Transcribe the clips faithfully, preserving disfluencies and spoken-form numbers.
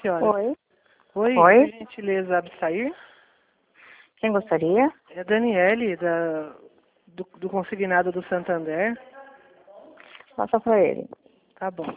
senhora? Oi. Oi, Oi. por gentileza, Absair? Quem gostaria? É a Daniele, da, do, do consignado do Santander. Passa pra ele. Tá bom.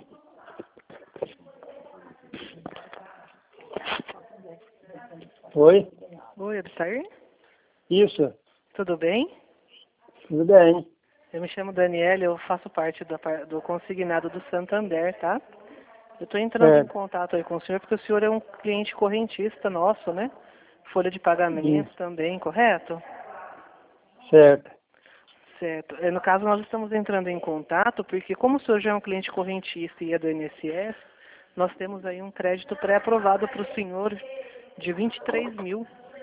Oi? Oi, Absair? Isso, Tudo bem? tudo bem. Eu me chamo Daniele, eu faço parte da, par- do consignado do Santander, tá? Eu estou entrando em Certo. contato aí com o senhor porque o senhor é um cliente correntista nosso, né? Folha de pagamento Isso. também, correto? Certo. Certo. É, no caso, nós estamos entrando em contato porque, como o senhor já é um cliente correntista e é do I N S S, nós temos aí um crédito pré-aprovado para o senhor de vinte e três mil.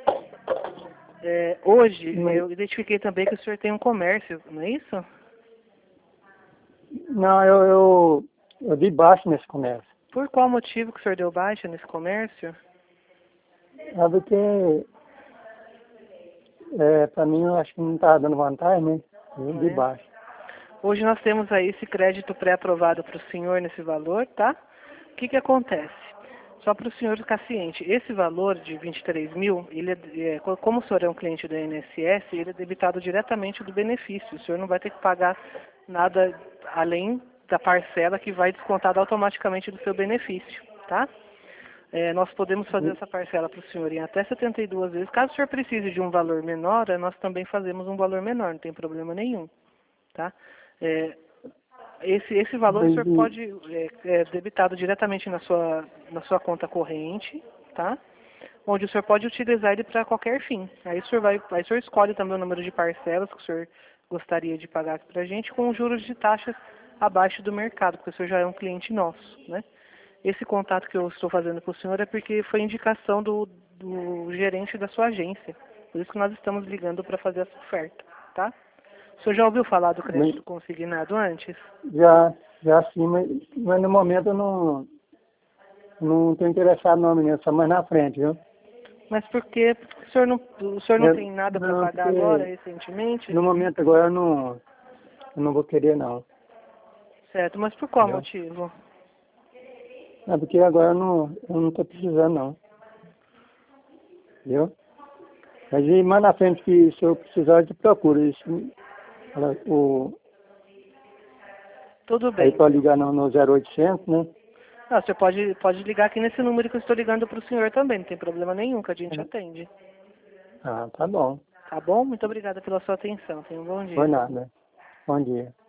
É, hoje, Mas- eu identifiquei também que o senhor tem um comércio, não é isso? Não, eu, eu, eu dei baixo nesse comércio. Por qual motivo que o senhor deu baixa nesse comércio? É porque, é, pra mim, eu acho que não tá dando vantagem, né? Eu Não dei é? baixo. Hoje nós temos aí esse crédito pré-aprovado para o senhor nesse valor, tá? O que que acontece? Só para o senhor ficar ciente, esse valor de vinte e três mil, ele é, é, co- como o senhor é um cliente do I N S S, ele é debitado diretamente do benefício. O senhor não vai ter que pagar nada além da parcela que vai descontada automaticamente do seu benefício, tá? É, nós podemos fazer essa parcela para o senhor em até setenta e duas vezes. Caso o senhor precise de um valor menor, eh, nós também fazemos um valor menor, não tem problema nenhum, tá? É, esse, esse valor o Mas, senhor e- pode é, é debitado diretamente na sua, na sua conta corrente, tá? Onde o senhor pode utilizar ele para qualquer fim. Aí o senhor vai, aí o senhor escolhe também o número de parcelas que o senhor gostaria de pagar para a gente com juros de taxas abaixo do mercado, porque o senhor já é um cliente nosso, né? Esse contato que eu estou fazendo com o senhor é porque foi indicação do, do gerente da sua agência. Por isso que nós estamos ligando para fazer essa oferta, tá? O senhor já ouviu falar do mas crédito consignado antes? já, já sim, mas, mas no momento eu não, não estou interessado não, menino, só mais na frente, viu? Mas por quê? Porque o senhor não, o senhor não Eu- tem nada para não, pagar agora, porque recentemente? no momento agora eu não, eu não vou querer não, Certo, mas por qual entendeu? motivo? É porque agora eu não, eu não estou precisando não, entendeu? Mas e mais na frente que se eu precisar eu te procuro. Isso, ela- o, Tudo aí bem. pode ligar no, no zero oitocentos, né? Ah, o senhor pode, pode ligar aqui nesse número que eu estou ligando para o senhor também, não tem problema nenhum, que a gente atende. Ah, tá bom. Tá bom? Muito obrigada pela sua atenção. Tenha um bom Por dia. nada. Bom dia.